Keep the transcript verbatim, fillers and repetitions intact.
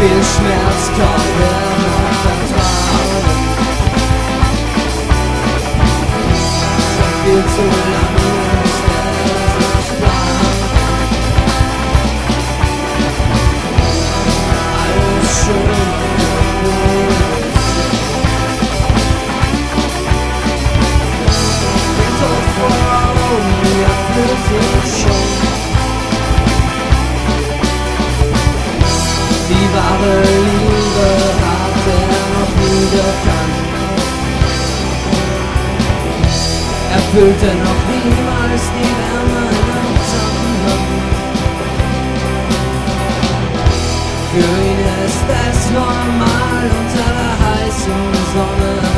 viel Schmerz konnte er vertrauen. Schon viel zu lange ist er sich blank. Alles schön und gut. Den Tod vor Augen, er fühlt sich schon. Die wahre Liebe hat er noch nie gekannt. Er fühlte noch niemals die Wärme einer Sonnenhand. Für ihn ist es normal, unter der heißen Sonne